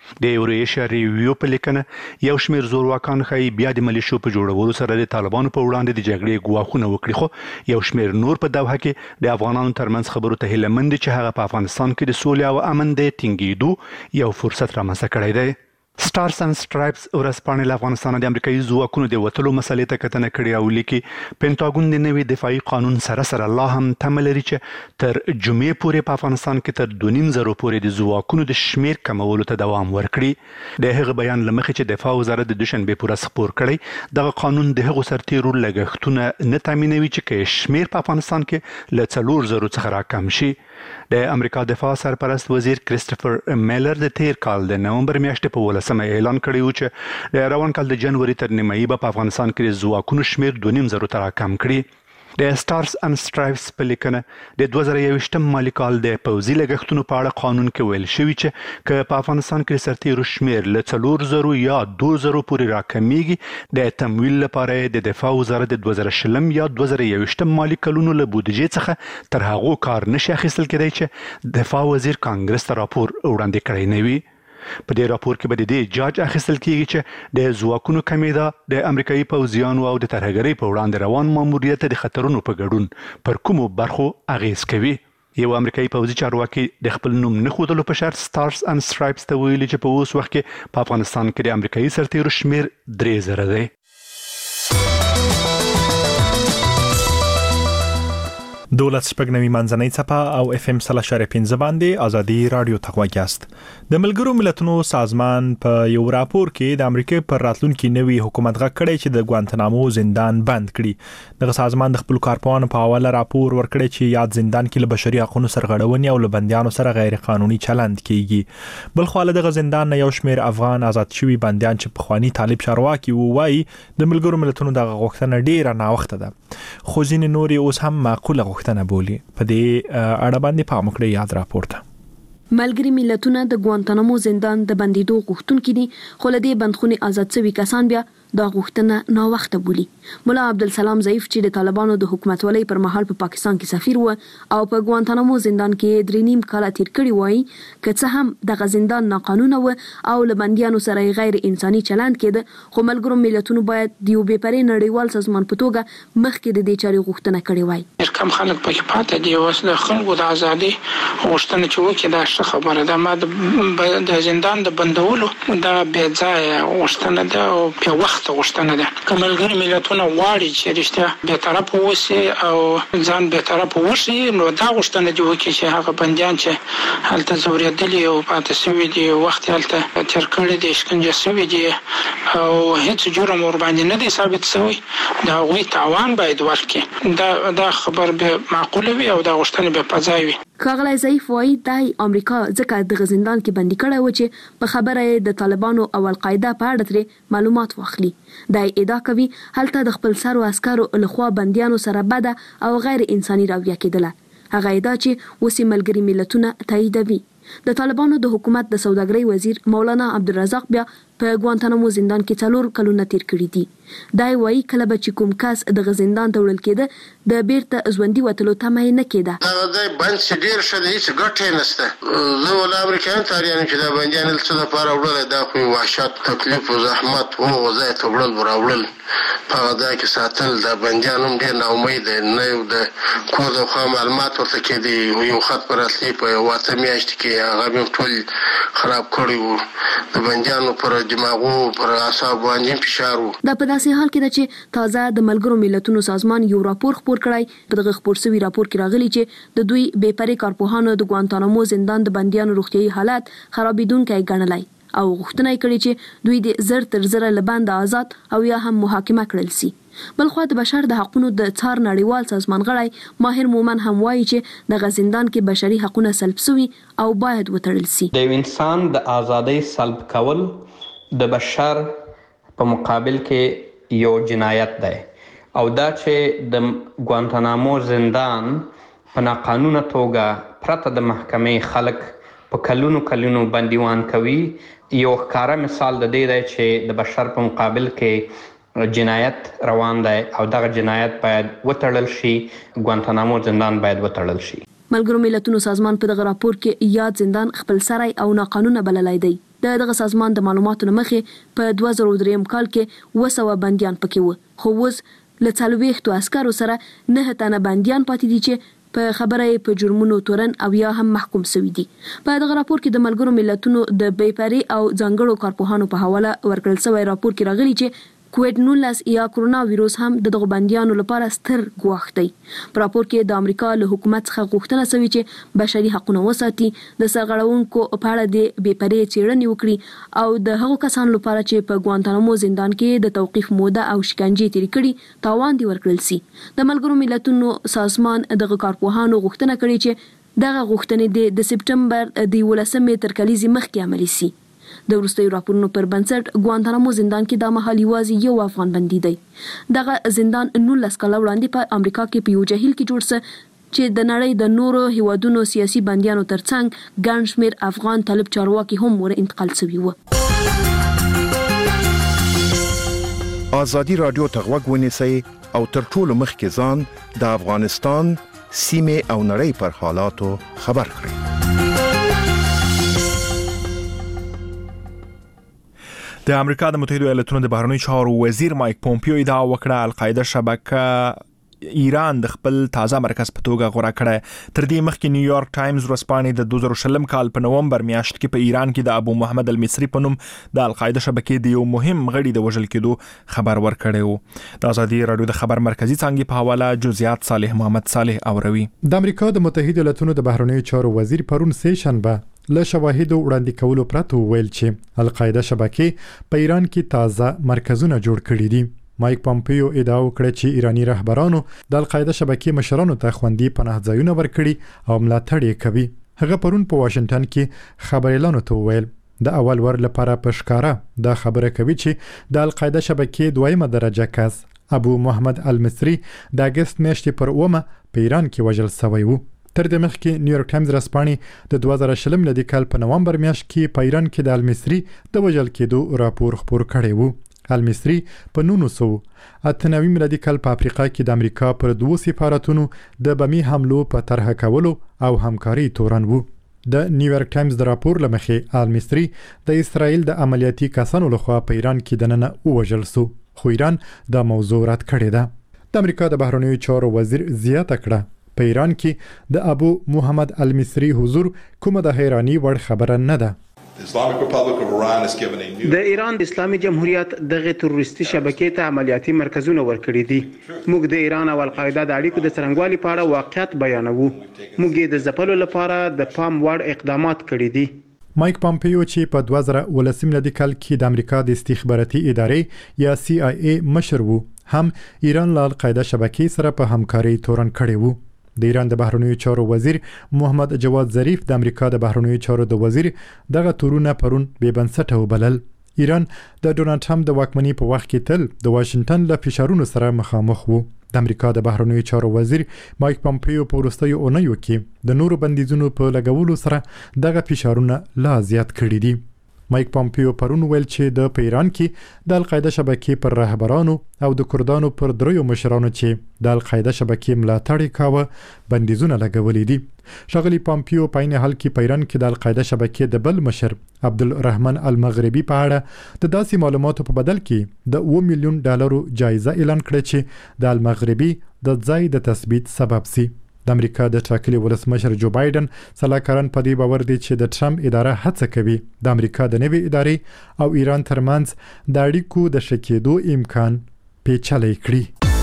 د یوریشیا ریویو په لیکنه یو شمېر زورواکان ښایي بیا د ملیشو په جوړولو سره د طالبانو په وړاندې د جګړې ګواښونه وکړي، خو یو شمېر نور په دوحه کې د افغانانو ترمنځ خبرو ته هیله مند چې هغه په افغانستان کې د سولې او امن د ټینګېدو یو فرصت رامنځته کړی دی. سټارز اند سټرایپس ورځپاڼې له افغانستانه د امریکایي ځواکونو د وتلو مسلې ته کتنه کړې او لیکي پینټاګون د نوي دفاعي قانون سره سره لا هم تمه لري چې تر جمعې پورې په افغانستان کې تر دوه نیم زرو پورې د ځواکونو د شمېر کمولو ته دوام ورکړي. د هغه بیان له مخې چې دفاع وزارت د دوشنبې پوره خپور کړی، دغه قانون د هغو سرتیرو لګښتونه نه تامینوي چې که شمېر په افغانستان کې له څلور زرو څخه راکم شي. د امریکا دفاع سرپرست وزیر کریسټوفر میلر د تیر کال د نومبر میاشتې په ولسمه اعلان کړی و چې د روان کال د جنوري تر نیمایي به په افغانستان کې د ځواکونو شمېر دوه نیم زرو ته راکم کړي. د سټارز اند سټرایپس په لیکنه د دوه زره یوویشتم مالي کال د پوځي لګښتونو په اړه قانون کې ویل شوي چې که په افغانستان کې د سرتیرو شمېر له څلور زرو یا دوه زرو پورې راکمیږي، د تمویل لپاره د دفاع وزارت د دوه زره شلم یا دوه زره یوویشتم مالي کلونو له بودیجې څخه تر هغو کار نشي اخیستل کېدی چې دفاع وزیر کانګرس ته راپور وړاندې کړی نه وي. په دې راپور کې به د دې جاج اخیستل کېږي چې د ځواکونو کمېدا د امریکایي پوځیانو او د ترهګرۍ په وړاندې روان ماموریت د خطرونو په ګډون پر کومو برخو اغیز کوي. یو امریکایي پوځي چارواکي د خپل نوم نه ښودلو په شرط سټارز اند سټرایپس ته ویلي چې په اوس وخت کې په افغانستان کې د امریکایي سرتیرو شمېر درې زره دی. دولت شپږ نوي منځنۍ څپه او اف ام سل اشاریه پنځه باندې ازادي رادیو ته غواګاست. د ملګرو ملتونو سازمان په یو راپور کې د امریکا پر راتلونکي نوي حکومت غږ کړی چې د ګوانتنامو زندان بند کړي. دغه سازمان د خپل کارپوهانو په حواله راپور ورکړی چې یاد زندان کې له بشري حقوقو سرغړونې او له بندیانو سره غیر قانوني چلند کیږي. بل خو له دغه زندان نه یو شمېر افغان آزاد شوي بندیان چې پخوانی طالب چارواکي وایي د ملګرو ملتونو دغه غوښتنه ډیره ناوخته ده، خو ځینې نورې اوس هم معقوله غوښتنه بولي. په دې اړه باندې پام وکړئ. یاد راپورته ملګری ملتونه د ګوانتانامو زندان د بندیدو غوښتونکي دي، خو له دې بندخونې آزاد شوي کسان بیا دا غوښتنه ناوخته بولي. مولا عبدالسلام ضعیف چې د طالبانو د حکومتولۍ پر مهال په پا پاکستان کې سفیر و او په ګوانتانامو زندان کې درې نیم کاله تیر کړي وایي که څه هم دغه زندان ناقانونه و او له بندیانو سره غیر انساني چلند کېده، خو ملګرو ملتونو باید د یو بې پرې نړیوال سازمان په توګه مخکې د دې چارې غوښتنه کړې وای. کم خلک پکې پاتې دي، اوس د خلکو د ازادۍ غوښتنه چې وکړي دا ښه خبره ده. ما د زندان د بندولو دا بې ځایه غوښتنه ده او بې وخته غوښتنه ده. که ملګري ملتونه غواړي چې رښتیا بېطرفه اوسي او ځان بېطرفه وښيي، نو دا غوښتنه دې وکړي چې هغه بندیان چې هلته ځورېدلي او پاتې شوي دي، وخت هلته تېر کړی دي، شکنجه شوي دي او هېڅ جرم ورباندې نه دی ثابت شوی، د هغوی تاوان باید ورکړي. دا دا خبر به معقوله وي او دا غوښتنه به په ځای وي. ښاغلی ضعیف وایي دای امریکا ځکه دغه زندان کې بندي کړی و چې په خبره یې د طالبانو او القاعده په اړه ترې معلومات واخلي. دای ادعا کوي هلته د خپل سرو عسکرو لخوا بندیانو سره بده او غیر انساني رویه کېدله. هغه ادعا چې اوس ملګري ملتونه تاییدوي. د طالبانو د حکومت د سوداګرۍ وزیر مولانا عبدالرزاق بیا په ګوانتانامو زندان کې څلور کلونه تیر کړي دي. دای وایي کله به چې کوم کس دغه زندان ته وړل کېده د بیرته ژوندي وتلو تمه یې نه کېده. هغه ځای بند چې ډېر ښه دی، هېڅ ګټه یې نشته. زه ولا امریکایان تاریانو چې دا بندیان له څه دپاره وړلی، دا خو یې وحشت، تکلیف او زحمت هغو ځای ته وړل و راوړل، په هغه ځای کې ساتل. دا بندیان هم ډېر ناامیده دی، نه یو د کور د خوا معلومات ورته کېدی، یو خط پر اصلي په یوه اته میاشتې کې هغه مې ټول خراب کړی و. د بندیانو پر دماغو پر اعصابو باندې فشار و. دا په داسې حال کې ده چې تازه د ملګرو ملتونو سازمان یو راپور خپور کړی. په دغه خپور شوي راپور کې راغلي چې د دوی بې پرې کارپوهانو د ګوانتانامو زندان د بندیانو روغتیايي حالت خرابېدونکی ګڼلی او غوښتنه یې کړې چې دوی د زر تر زره له بنده آزاد او یا هم محاکمه کړل سي. بلخوا د بشر د حقوقو د څار نړیوال سازمان غړی ماهر مومن هم وایي چې دغه زندان کې بشري حقوق سلب سوي او باید وتړل سي. د انسان د ازادۍ سلب کول د بشر په مقابل کې یو جنایت دی او دا چې د ګوانتانامو زندان په ناقانونه توګه پرته د محکمې خلک په کلونو کلونو بندیوان کوي، یو ښکاره مثال د دې دی چې د بشر په مقابل کې جنایت روان دی او دغه جنایت باید وتړل شي. ګوانتانامو زندان باید وتړل شي. ملګرو ملتونو سازمان په دغه راپور کې یاد زندان خپل سری او ناقانونه بللی دی. د دغه سازمان د معلوماتو مخې په دوه زره درې کال کې وسوه بنديان پکې وو، خو اوس له څلوېښتو عسکرو سره نه تنه بنديان پاتې دي چې په خبره په جرمونو تورن او یا هم محکوم شوي دي. په دغه راپور کې د ملګرو ملتونو د بیپاري او ځانګړو کارپوهانو په حواله ورکړل شوی راپور کې راغلي چې کووډ نولس یا کرونا وایروس هم د دغه بنديانو لپاره ستر ګواښ دی. په راپور کې د امریکا له حکومت څخه غوښتنه شوې چې بشري حقوقونه وساتي، د سرغړونکو په اړه د بیپرې څېړنې وکړي او د هغو کسانو لپاره چې په ګوانتانامو زندان کې د توقیف موده او شکنجې تېرې کړي تاوان دې ورکړل سي. د ملګرو ملتونو سازمان دغه کارپوهانو غوښتنه کړې چې دغه غوښتنې د سپټمبر د یولسمې تر کلیزې مخکې عملي سي. د وروستیو راپورونو پر بنسټ ګوانتانامو زندان کې د مهال یوازې یو افغان بندي دی. دغه زندان نولس کاله وړاندې په امریکا کې په یو جهیل کې جوړ څه چې د نړۍ د نورو هیوادونو سیاسي بنديانو ترڅنګ ګڼ شمېر افغان طالب چارواکي هم ور انتقال شوي وو. ازادي رادیو ته غوږ ونیسئ او تر ټولو مخکې ځان د افغانستان سیمې او نړۍ پر حالاتو خبر کړئ. د امریکا د متحده ایالاتونو د بهرنیو چارو وزیر مایک پومپیو ادعا وکړه القاعده شبکه ایران د خپل تازه مرکز په توګه غوړه کړه. تر دې مخکې نیویارک ټایمز ورځپاڼې د دوه زره شلم کال په نومبر میاشت کې په ایران کې د ابو محمد المصری په نوم د القاعده شبکې د یو مهم غړي د وژل کېدو خبر ورکړی و. د ازادي رادیو د خبر مرکزی څنګه په حواله جزئیات صالح محمد صالح اوروي. د امریکا د متحده ایالاتونو د بهرنیو چارو وزیر پرون سه شنبه له شواهدو وړاندې کولو پرته ویل چې القاعده شبکې په ایران کې تازه مرکزونه جوړ کړي دي. مایک پومپیو ادعا وکړه چې ایرانی رهبرانو د القاعده شبکې مشرانو ته خوندي پناه ځایونه ورکړي او ملاتړ یې کوي. هغه پرون په واشنگټن کې خبريالانو ته ویل د اول ور لپاره پښکارا دا خبره کوي چې د القاعده شبکې دویمه درجه کس ابو محمد المصری د اگست میاشتې پر اومه په ایران کې وژل شوی وو. تر دې مخکې نیویارک ټایمز ورځپاڼې د دوه زره شلم لدی کال په نومبر میاشت کې په ایران کې د المصری د وژل کېدو راپور خپور کړی وو. المصری په نولس سوه اته نوي میلادي کال په افریقا کې د امریکا پر دوه سفارتونو د بمی حملو په طرح کولو او همکاري تورن وو. د نیویارک ټایمز د راپور لمخې المصری د اسرائیل د عملیاتي کسانو لخوا په ایران کې دننه وژل شو، خو ایران دا موضوع رد کړې ده. د امریکا د بهرنیو چارو وزیر زیاته کړه په ایران کې د ابو محمد المصری حضور کومه د حیرانی وړ خبره نه ده. د ایران اسلامي جمهوریت دغه تروریستي شبکې ته عملیاتي مرکزونه ورکړي دي. موږ د ایران او القاعده د اړیکو د څرنګوالي په اړه واقعیت بیانوو. موږ یې د ځپلو لپاره د پام وړ اقدامات کړي دي. مایک پومپیو چې په دوه زره ولسم لدی کال کې د امریکا د استخباراتي ادارې یا سی آی ای مشر وو، هم ایران له القاعده شبکې سره په همکاري تورن کړي وو. د ایران د بهرنیو چارو وزیر محمد جواد ظریف د امریکا د بهرنیو چارو د وزیر دغه تورونه پرون بې بنسټه وبلل. ایران د ډونالد ټرمپ د واکمنۍ په وخت کې تل د واشنگټن له فشارونو سره مخامخ وو. د امریکا د بهرنیو چارو وزیر مایک پومپیو په وروستیو اونیو کې د نورو بندیزونو په لګولو سره دغه فشارونه لا زیات کړي دي. مایک پومپیو پرون ویل چې د پیران کې د القاعده شبکې پر رهبرانو او د کردانو پر دریو مشرانو چې د القاعده شبکې ملاتړ کاوه بندیزونه لګولې دي. ښاغلي پومپیو په عین حال کې پیران کې د القاعده شبکې د بل مشر عبدالرحمن المغربي په اړه د داسې معلوماتو په بدل کې د اوه میلیون ډالرو جایزه اعلان کړه چې د المغربي د ځای د تثبیت سبب سي. د امریکا د ټاکلي ولسمشر جو بایدن سلاکاران په دې باور دي چې د ټرمپ اداره هڅه کوي د امریکا د نوې ادارې او ایران ترمنځ د اړیکو د شکېدو امکان پیچلی کړي.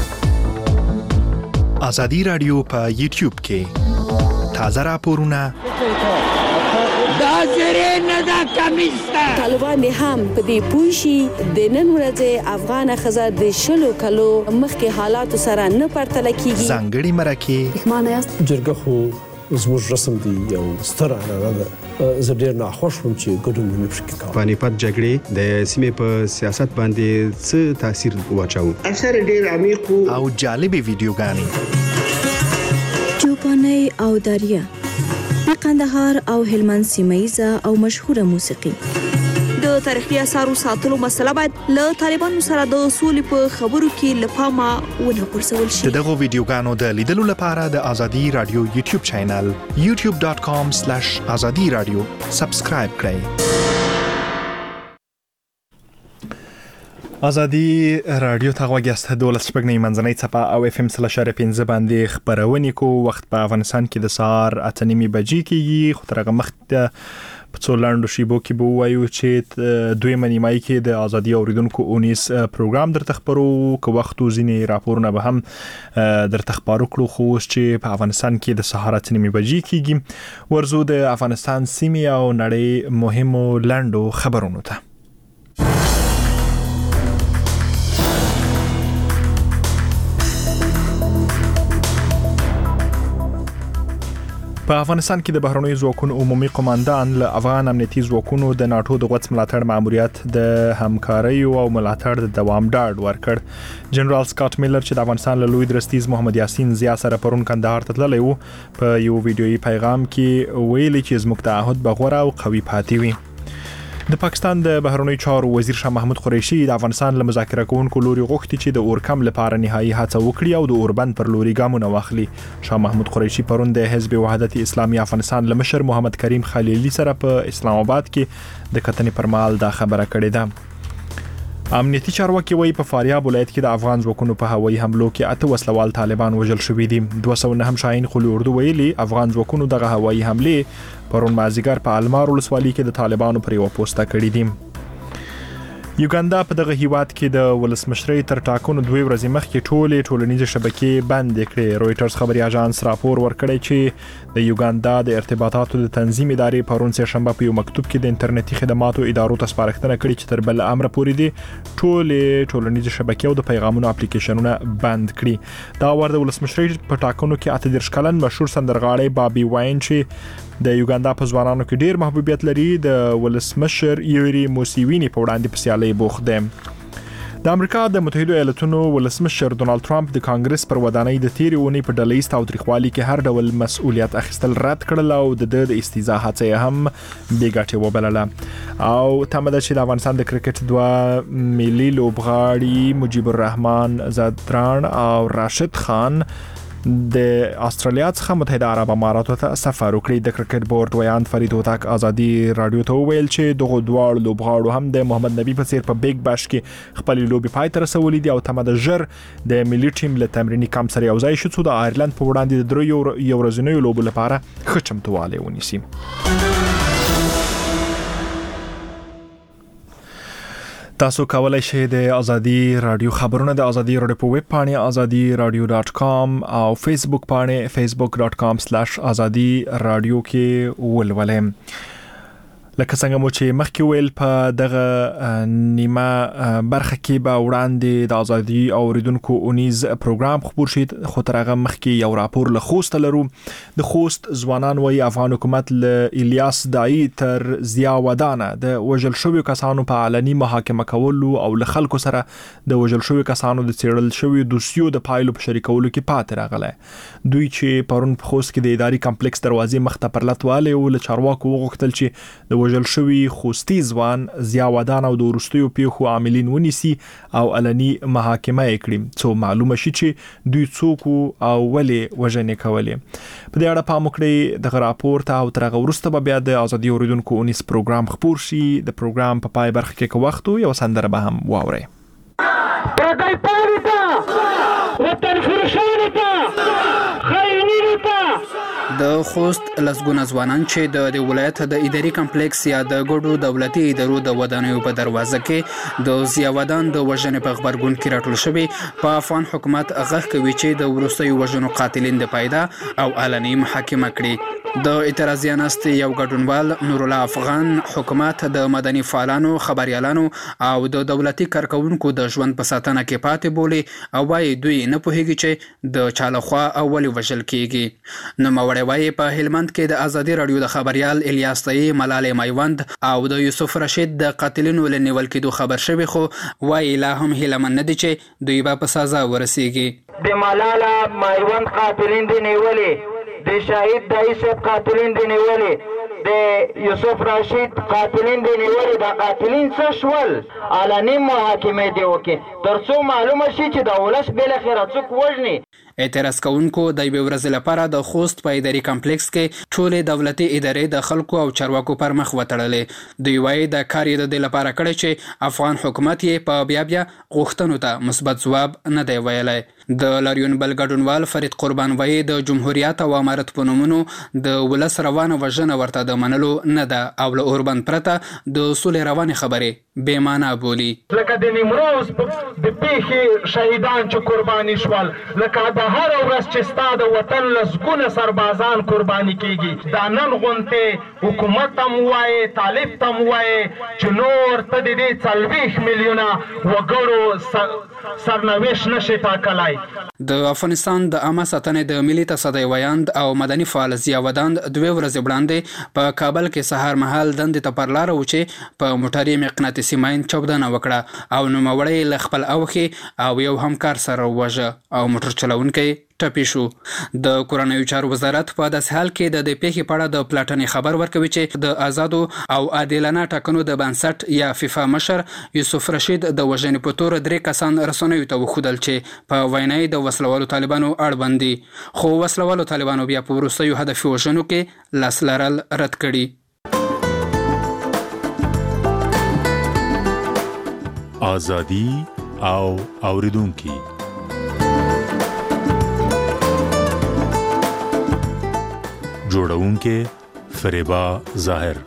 ازادي رادیو په یوټیوب کې تازه راپورونه دا زری نه دا کمیسته طالبان هم په دې پوښي د نن ورځې افغان خزر د شلو کلو مخکې حالات سره نه پرتل کیږي. ځانګړي مرکه معنی است جرګه خو زموږ رسم دی یو ستر عنعنه ده. زه ډیر ناخوښ وم چې ګډون نه پکې کوم. پانیپت جګړې د سیمې په سیاست باندې څه تاثیر واچاوه؟ اثر ډیر عمیق او جالبې ویډیوګانې چوپاني او دریا د قندهار او هلمند سیمایزه او مشهوره موسیقي. د تاریخي اثارو ساتلو مسله باید له طالبانو سره د سولې په خبرو کې لپاره ونه غورځول شي. دغه ویډیوګانو د لیدلو لپاره د ازادي رادیو یوټیوب چینل یوټیوب ډاټ کام سلیش ازادي رادیو سبسکرایب کړئ. ازادي رادیو ته غوږیاست دولس شپږ منځنۍ صفه او اف ام سل شر پنځه باندې خبرونه کو وخت په افغانستان کې د سهار اته نیمې بجې کېږي خو ترغه مخت په څو لاندو شیبو کې بو وایو چې دوی منیمای کې د ازادي اوریدونکو اونیس پروګرام در تخبرو کو وخت وزینې راپورونه به هم در تخبرو کړو خو چې په افغانستان کې د سهار اته نیمې بجې کېږي ورزو د افغانستان سیمه او نړۍ مهمو لاندو خبرونو ته په افغانستان کې د بهرنوي ځواکونو عمومي قوماندان له افغان امنیتي ځواکونو د ناتو د غوڅ ملاتړ ماموریت د همکاري او ملاتړ د دوام ډاډ ورکړ جنرال سکاټ میلر چې د افغانستان له لوی درستیز محمد یاسین زیا سره پرون کندهار ته تللی وو په یو ویډیويي پیغام کې ویلي چې زموږ تعهد به غوره او قوي پاتې وي د پاکستان د بهرنوي چارو وزیر شاه محمود قریشي د افغانستان له مذاکره کوونکو لوري غوښتي چې د اورکم لپاره نهایی هڅه وکړي او د اوربند پر لوري ګامونه واخلي شاه محمود قریشي پرون د حزب وحدت اسلامي افغانستان له مشر محمد کریم خلیلی سره په اسلام آباد کې د کتنې پر مهال دا خبره کړې ده امنیتي چارواکي وایي په فاریاب ولایت کې د افغان ځواکونو په هوایي حملو کې اته وسلوال طالبان وژل شوي دي دوه سوه نه شاهین خولي اردو ویلي افغان ځواکونو دغه هوایي حمله پرون مازیګر په المار ولسوالۍ کې د طالبانو پر یو پوسټه کړې دي یوګاندا په دغه هیواد کې د ولسمشرۍ تر ټاکنو دوه ورځې مخکې ټولې ټولنیزې شبکې بند کړې رويټرز خبري اژانس راپور ورکړی چې د یوګاندا د ارتباطاتو د تنظیم ادارې پرون سه شنبه په یو مکتوب کې د انټرنیټي خدماتو ادارو ته سپارښتنه کړې چې تر بل امر پورې دي ټولې ټولنیزې شبکې او د پیغامونو اپلیکیشنونه بند کړي دا ور د ولسمشرۍ په ټاکنو کې اته دېرش کلن مشهور سندرغاړی بابي واین چې د یوګاندا په ځوانانو کې ډیر محبوبیت لري د ولسمشر یوري موسیوینی په وړاندې په سیالۍ بوخت دی د امریکا د متحده ایالاتونو ولسمشر ډونالد ټرمپ د کانګرس پر ودانۍ د تیرې اونۍ په ډلهییز تاوتریخوالي کې هر ډول مسؤلیت اخیستل رد کړل او د د استیزا هڅه هم بې ګټې وبلله او تمه ده چې د افغانستان د کرکټ دوه ملي لوبغاړي مجيب الرحمن زدران او راشد خان د استرالیا څخه متحده عرب اماراتو ته سفر وکړي د کرکټ بورډ ویان فرید هوتک ازادي رادیو ته ویل چې دغه دوه لوبغاړو هم د محمد نبی په څیر په بیگ باش کې خپل لوبي پای ته رسولې دي او تمه د ژر د ملي ټیم له تمرینی کم سره یو ځای شو چې د آیرلند په وړاندې د درو یو ورځنیو لوبو لپاره ښه چمتووالی ونیسي تاسو کولای شئ د ازادي رادیو خبرونه د ازادي رادیو په ویب پاڼه ازادي رادیو ډاټ کام او فیسبوک پاڼه فیسبوک ډاټ کام سلیش ازادي رادیو کې ولولئ لکه څنګه مو چې مخکې ویل په دغه نیمه برخه کې به وړاندې د ازادي اوریدونکو اونیز پروګرام خبر شي خو تر هغه مخکې یو راپور له خوست لرو د خوست ځوانان وایي افغان حکومت له الیاس دای تر ضیا ودانه د وژل شویو کسانو په علني محاکمه کولو او له خلکو سره د وژل شویو کسانو د څېړل شویو دوسیو د پایلو په شریکولو کې پاتې راغلی دوی چې پرون په خوست کې د اداري کمپلیکس دروازې مخ ته پرلتواله او له چارواکو وغوښتل چې د وژل شوی خوستی ځوان ضیا ودان او د وروستیو پیښو عاملین ونیسي او علني محاکمه یې کړي څو معلومه شي چې دوی څوک او ولې وژنې کولې په دې اړه پام وکړئ دغه راپور ته او تر هغه وروسته به بیا د ازادي اوریدونکو اونیس پروګرام خپور شي د پروګرام په پای برخه کې که وخت یو سندره به هم واورئ پردی پاری ته وطن فرشانو ته خاینینو ته د خوست لسګونه ځوانان چې د ولایت د اداري کمپلیکس یا د ګډو دولتي ادارو د ودانیو په دروازه کې د ضیا ودان د وژنې په خبرګون کې راټول شوی په افغان حکومت غږ کوي چې د وروستیو وژنو قاتلین د پیدا او علني محاکمه کړي د اعتراضي ناست یو ګډونوال نور الله افغان حکومت د مدني فعالانو خبريالانو او د دولتي کارکونکو د ژوند په ساتنه کې پاتې بولي او وايي دوی نه پوهیږي چې د چالخوا اولي وژل کیږي نو موري وايي په هلمند کې د ازادي رادیو د خبريال الیاس طی ملاله میوند او د یوسف رشید د قاتلینو لنیول کېدو خبر شوی خو وايي لا هم هلمند نه دي چې دوی به په سزا ورسیږي د ملاله میوند قاتلین دی نیولې د شهید دای صاحب قاتلین دی نیولې د یوسف رشید قاتلین دی نیولې د قاتلین څه شول علني محاکمه دی وکي ترڅو معلومه شي چې د ولس بل خیره څوک وژني اعتراض کوونکو د یوې ورځې لپاره د خوست په اداري کمپلیکس کې ټولې دولتي ادارې د خلکو او چارواکو پر مخ وتړلې. دوی وایي د کار یې د دې لپاره کړی چې افغان حکومت یې په بیا بیا غوښتنو ته مثبت ځواب نه دی ویلی. د لاریون بل ګډونوال فرید قربان وایي د جمهوریت او امارت په نومونو د ولس روانه وژنه ورته د منلو نه ده او له اوربند پرته د سولې روانې خبرې بې معنا بولي. لکه د نیمروز د پیښې شهیدان چې قرباني شول، لکه د هر ورځ چې ستا د وطن لسګونه سربازان قرباني کیږي. دا نن غونډې حکومت ته م وایې، طالب ته م وایې چې نور ته د دې څلوېښت میلیونه وګړو سرنوشت نشي ټاکلی. د افغانستان د عامه ساتنې د ملي تصدۍ ویاند او مدني فعال ضیا ودان دوه ورځې وړاندې په کابل کې سهار مهال دندې ته پر لاره و چې په موټري مقناطیسي ماین چاودنه وکړه او نوموړی له خپل اوښې او یو همکار سره ووژه او موټر چلونکی ټپي شو. د کورنیو چارو وزارت په داسې حال کې د دې پیښې په اړه د پلاټنې خبر ورکوي چې د آزادو او عادلانه ټاکنو د بنسټ یا فیفا مشر یوسف رشید د وژنې په تور درې کسان رسنیو ته وښودل چې په وینا یې د وسلوالو طالبانو اړوند دي، خو وسلوالو طالبانو بیا په وروستیو هدفي وژنو کې لاس لرل رد کړي. آزادي او اوریدونکي جوړونکې فریبا ظاهر.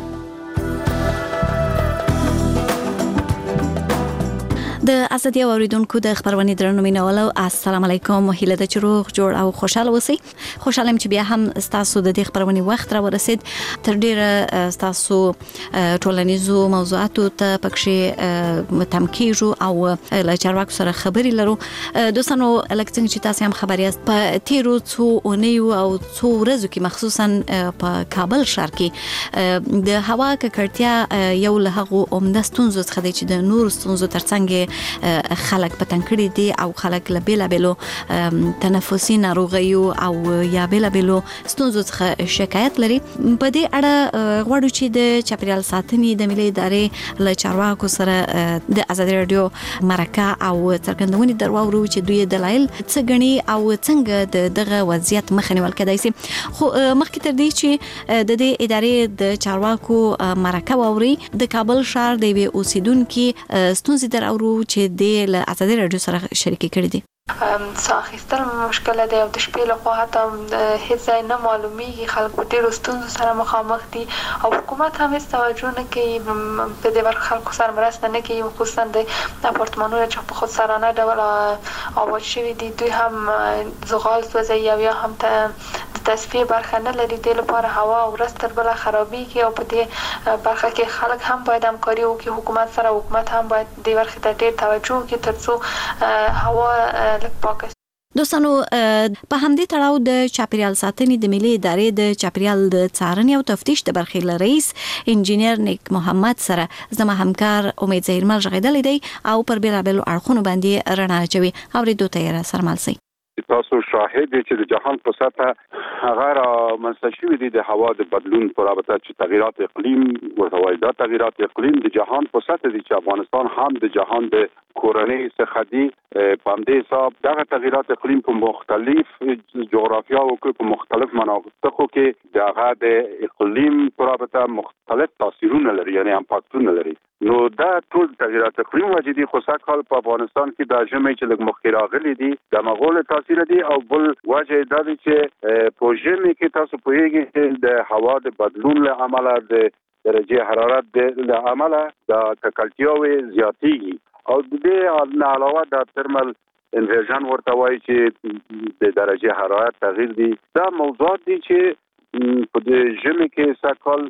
د ازادي اوریدونکو د خبرونه درنو مینوالو السلام علیکم. هیله ده چې روغ جوړ او خوشاله اوسئ. خوشاله یم چې بیا هم تاسو د دې خبرونه وخت را ورسید. تر ډیره تاسو ټولنیزو موضوعاتو ته پکې متمکیږو او له چارواکو سره خبرې لرو. دوستانو لکه څنګه چې تاسو هم خبر یاست په تیرو څو اونیو او څو ورځو کې مخصوصا په کابل ښار کې د هوا ککړتیا یو له هغو عمده ستونزو څخه دی چې د نورو ستونزو ترڅنګ خلک په تنګ کړي دي او خلک له بیلابیلو تنفسي ناروغیو او یا بیلابیلو ستونزو څخه شکایت لري. په دې اړه غواړو چې د چاپیریال ساتنې د ملي ادارې له چارواکو سره د ازادي رادیو مرکه او څرګندونې درواورو چې دوی دلایل څه ګڼي او څنګه د دغه وضعیت مخه نیول کېدای شي. خو مخکې تر دې چې د دې ادارې د چارواکو مرکه واوري د کابل ښار د یوې اوسیدونکي ستونزې دراورو چې د له ازادي رادیو سره شریکې کړې دي. ساه اخیستل مشکل دی او د شپې له خوا حتی هیڅ ځای نه معلومیږي، خلک په ډېرو ستونزو سره مخامخ دي او حکومت هم هیڅ توجه نه کوي په دې برخه خلکو سره مرسته نه کوي. خصوصا د اپارتمانونو چې په خودسرانه ډول آباد شوي دي دوی هم زغال سوځوي او یا هم د تصفیې برخه نه لري. دې لپاره هوا ورځ تر بله خرابېږي او په دې برخه کې خلک هم باید همکاري وکړي حکومت سره. حکومت هم باید دې برخې ته ډېر توجه وکړي تر څو هوا دوستانو په همدې تړاو د چاپیریال ساتنې د ملي ادارې د چاپیریال د څارنې او تفتیش د برخې له رئیس انجینر نیک محمد سره زما همکار امید زهیرمل غږیدلی دی او پر بیلابیلو اړخونو باندې رڼا اچوي. اورېدو ته یې راسره مل سئ. تاسو شاهد دي چې د جهان په سطح هغه رامنځته شوي دي د هوا د بدلون په رابطه چې تغیرات اقلیم ورته وایي. دا تغیرات اقلیم د جهان په سطح دي چې افغانستان هم د جهان د کورنۍ څخه دي. په همدې حساب دغه تغیرات اقلیم په مختلف جغرافیاو کې په مختلف مناطقو کې دغه د اقلیم په رابطه مختلف تاثیرونه لري، یعنی امپاکتونه لري. نو دا ټول تغیرات اقلیم وجې دي. خو سږکال په افغانستان کې د ژمي چې لږ مخکې راغلي دي د مغول تاثیر دي او بل وجه دا دی چې په ژمي کې تاسو پوهیږئ د هوا د بدلون له امله د درجه حرارت له امله د ککړتیاوې زیاتېږي او د دې نه علاوه د ترمل انورژن ورته وایي چې د درجه حرارت تغییر دي. دا موضوعات دي چې په دې ژمي کې سږکال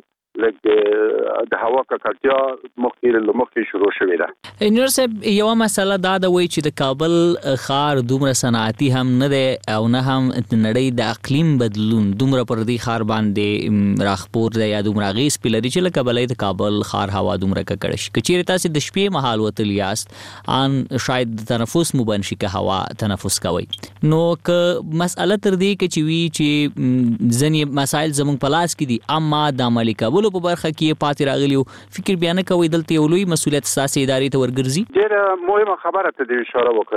لکه د هوا ککړتیا مخکې له مخکې شروع شوې ده. انجینر صاحب یو مسله دا د وایي چې د کابل ښار دومره صنعتي هم نه دی او نه هم نړۍ د اقلیم بدلون دومره پر دې ښار باندې راخپور دی یا دومره اغېز پرې لري چې لکه بلې د کابل ښار هوا دومره ککړه شي. که چیرې تاسې د شپې مهال وتلي یاست ان شاید د تنفس مو بند شي که هوا تنفس کوئ. نو که مسأله تر دې کې چې وي چې ځینې مسایل زموږ په لاس کې دي اما د عملي کولو په برخه کې پاتې راغلی فکر بیا نه کوئ دلته یو لوی مسؤلیت ستاسې ادارې ته ورګرځي؟ ډېره مهمه خبره ته دې اشاره وکړه.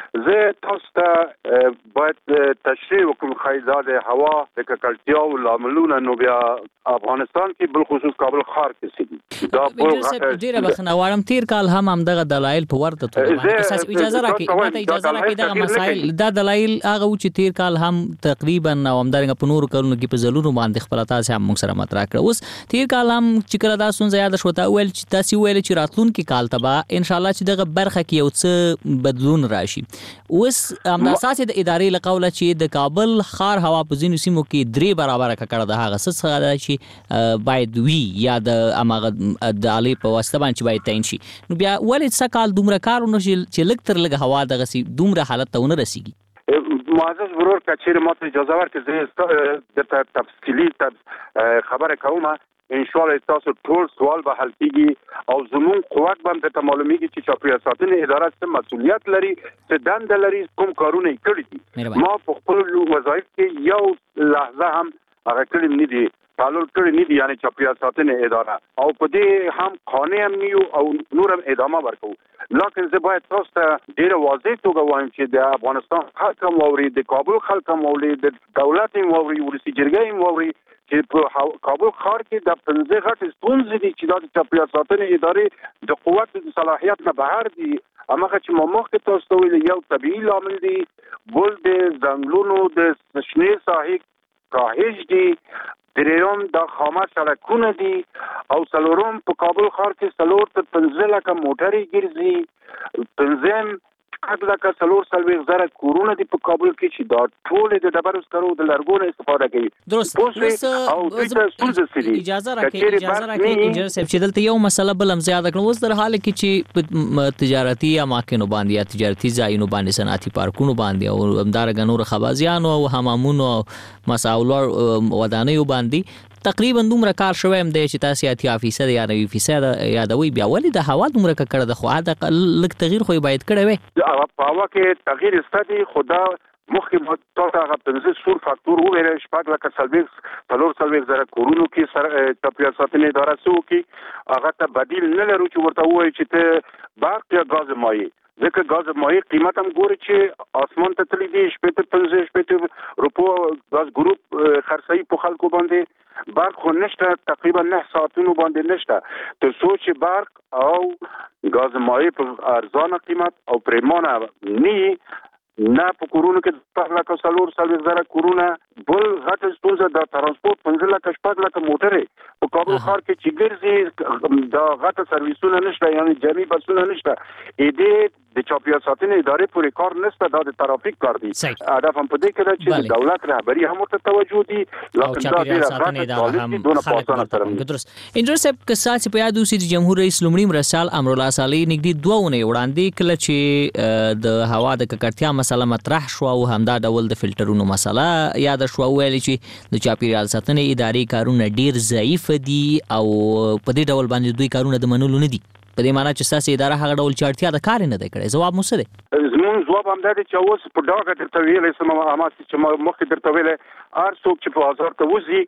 زه تاسو ته باید تشریح وکړم خیزاد هوا د ککړتیا او لاملونه نو بیا افغانستان کې بل خصوص کابل ښار کې سي دا په ډیره بخنه واړم تیر کال هم هم دغه دلایل په ورته توګه اساس اجازه راکړي ماته اجازه راکړي دغه مسائل دا دلایل هغه چې تیر کال هم تقریبا او همدارنګه په نورو کلونو کې په زلونو باندې خپل تاسو هم موږ سره مطرح کړ. اوس تیر کال هم چې کله دا سون زیاده شو تا ویل چې تاسو ویل چې راتلونکي کال ته به ان شاء الله چې دغه برخه کې یو څه بدلون راشي. اوس هم اساس د ادارې لقوله چې د کابل ښار هوا په ځینو سیمو کې درې برابر ککړه ده هغه څه څه چې باید وی یا د امغه د علي په واسطه باندې باید تعین شي. نو بیا ولې څه کال دومره کارونه چې لږ تر لږ هوا دغه سي دومره حالت ته ونه رسیږي. معزز ورور کچیر ماته اجازه ورکړئ د تفصیلی خبره کومه ان شاء الله تاسو ټول سوال به حل کیږي او زمون قوت باندې ته معلومیږي چې چاپیریال ساتنې اداره څه مسؤلیت لري څه دنده لري کوم کارونه کړی دي. ما په خپل وظایف کې یو لحظه هم هغه کلم نه دي تعلل کړی نه دي یعنی چاپیریال ساتنې اداره او په دې هم قانون هم نیو او نور هم ادامه ورکو. لکه زه باید تاسو ته ډیر واضح توګه وایم چې د افغانستان خلک هم ووري د کابل خلک هم ووري د دولت هم ووري ولسی جرګې هم ووري چې په کابل ښار کې د پنځه غټ ستونزې دي چې د چاپیریال ساتنې ادارې د قوت د صلاحیت نه بهر دي. امغه چې مخ کې تاسو ته ویل یو طبيعي لامل دي بل د ځنګلونو د شنې ساحې کاهش دي درېوم د خامه سړکونه دي او څلورم په کابل ښار کې څلور تر پنځه لکه موټرې ګرځي پنځم کله که څلور څلوېښت زره کورونه دي په کابل کې چې دا ټول د ډبرو سکرو د لرګونو استفاده کوي. درست او اجازه راکړئ اجازه راکړئ انجنیر صاحب چې دلته یو مسله بل هم زیاده کړم. اوس در حال کې چې تجارتي اماکنو باندې یا تجارتي ځایونو باندې صنعتي پارکونو باندې او همدارنګه نور خبازیانو او حمامونو مساولور ودانیو باندې تقریبا دومره کار شوی هم دی چې تاسو اتیا فیصد یا نوي فیصد یادوي بیا ولې د هوا دومره ککړه د خو دا لږ تغییر خو باید کړی وي. په هوا کې تغییر ستدي خدا مخکې تاسو هغه پنځه سور فاکتور وویل شپږ لکه څلوېښت څلور څلوېښت زره کورونو کې سره چاپیریال ساتنې اداره څه وکړي هغه ته بدیل نه لرو چې ورته ووایي چې ته برق یا ګاز مایع ځکه ګاز مایع قیمت هم ګوري چې اسمان ته تللی دی شپږ پنځه شپږ روپو ګاز ګروپ خرڅي په خلکو باندې برق خو نشته تقریبا نه ساعتونو باندې نشته تر څو چې برق او ګاز مایع په ارزانه قیمت او پریمانه نه نه په کورونو کې په لکه څلور څلوېښت زره کورونه بل غټ ستونزه د ترانسپورت پنځه لکه شپږ لکه موټرې په کابل ښار کې چې ګرځي د غټ سرویسونه نشته یعنی جمعي بسونه نشته اې دې د چاپیریال ساتنې ادارې پورې کار نشته دا د ترافیک کار دی. هدف هم په دې کې ده چې د دولت رهبری هم ورته توجه دي او چاپیریال ساتنې اداره هم خلک درست. انجنیر صاحب که ساتي په یاد اوسې چې جمهور رئیس لومړي مرسل امرالله صالح نږدې دوه اونۍ وړاندې کله چې د هوا د ککړتیا مسله مطرح شو او همدا ډول د فلټرونو مسله یاد شو ویل چې د چاپیریال ساتنې ادارې کارونه ډیر ضعیف دي او په دې ډول باندې دوی کارونه د منلو نه دي. په دې معنی چې تاسو اداره هغه ډول چارتیا د کار نه دی کړی. جواب مو څه دی؟ زمون جواب هم دی چې اوس په ډاګه درته ویلې سم ما چې مخکې درته ویلې هر څوک چې په بازار ته وځي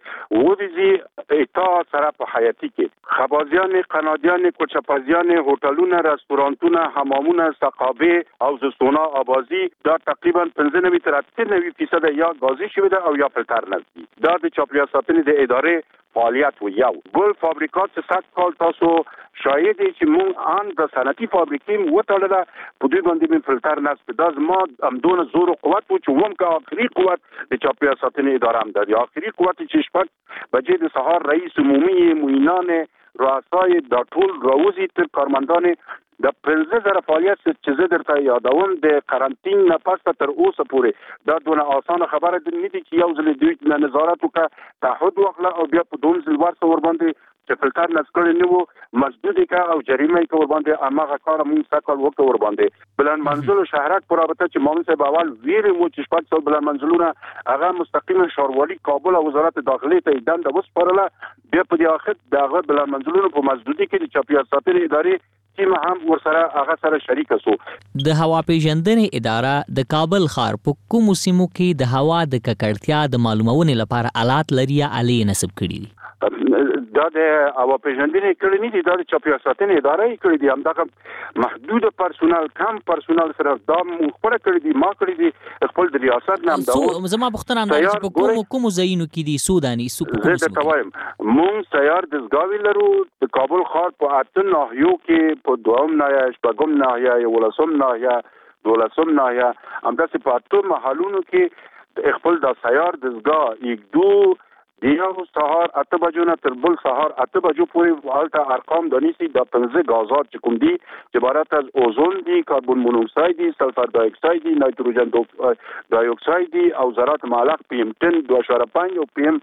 وځي اتا سره په حیاتي کې خبازیان قنادیان کوچپازیان هوټلونه رستورانتونه حمامونه سقابه او زسونا آبازي دا تقریبا پنځه نوي تر اته نوي فیصد یا غازي شوی ده او یا فلټر نه دا د چاپیریال ساتنې د ادارې فعالیت و یو بل فابریکات څه سات کال تاسو شاید چې مونږ ان د صنعتي فابریکې وټاله په دې باندې من فلټر نه دا زما هم دون زور او قوت و چې ووم کا اخري قوت د چاپیریال ساتنې اداره هم د اخري قوت چې شپږ بجې د سهار رئیس عمومي معینان رؤسای د ټول راوزي تر کارمندان د پنځه زره فعالیت چې زه درته یادوم د قرنټین نه پس تر اوسه پورې دا دونه اسانه خبره ده نه دي چې یو ځل دوی نظارت وکړه تعهد وکړه او بیا په دوم ځل ورسره ور باندې چې فلټر نسکړي نه وو مسدود کا او جریمه کا ور باندې امغه کار مونږ سکل وکړ ور باندې بلند منزل شهرک پر رابطه چې مامون صاحب اول ویر مو چې شپږ سو بلند منزلونه هغه مستقیما شاروالي کابل او وزارت داخلي ته دنده وسپارله بیا په دې اخر دغه بلند منزلونه په مسدودي کې د چاپیریال ساتنې ادارې چې هم ورسره هغه سره شریک سو. د هوا پیژندنې اداره د کابل ښار په کوم سیمو کې د هوا د ککړتیا د معلومونې لپاره آلات لري یا آلې نصب کړي دي؟ دا د او پیژندنې کړي نه دي د چاپیریال ساتنې ادارې کړي دي همدغه محدود پرسونل کم پرسونل سره دا مخبره کړي دي ما کړي دي خپل د ریاست نام دا زما پښتنه هم چې په کوم کوم ځایونو کې دي سوداني سو په کوم ځای ته وایم مونږ تیار د زګاوی لرو د کابل ښار په اته ناحیو کې په دوام ناحیه شپږم ناحیه یولسم ناحیه دولسم ناحیه همداسې په اته محلونو کې خپل د سیار د زګا یک دو دیو سهار اته بجو نه تر بل سهار اته بجو پورې حالته ارقام دانیسي د پنځه غازات چې کوم دي چې عبارت از اوزون دي کاربن مونوکساید دي سلفر ډای اکساید دي نایتروجن ډای اکساید دي او ذرات معلق پی ام عشرة دوه اعشاریه پنځه او پی ام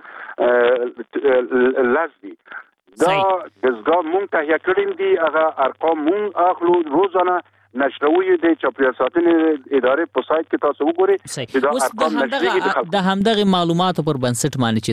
لس دي دا دزګه مونږ ته یا کړین دي هغه ارقام مونږ اخلو روزانه نشروي د چاپیریال ساتنې ادارې په سایت کې تاسو وګورئ چې دا ارقام نشريږي د همدغه معلوماتو پر بنسټ باندې چې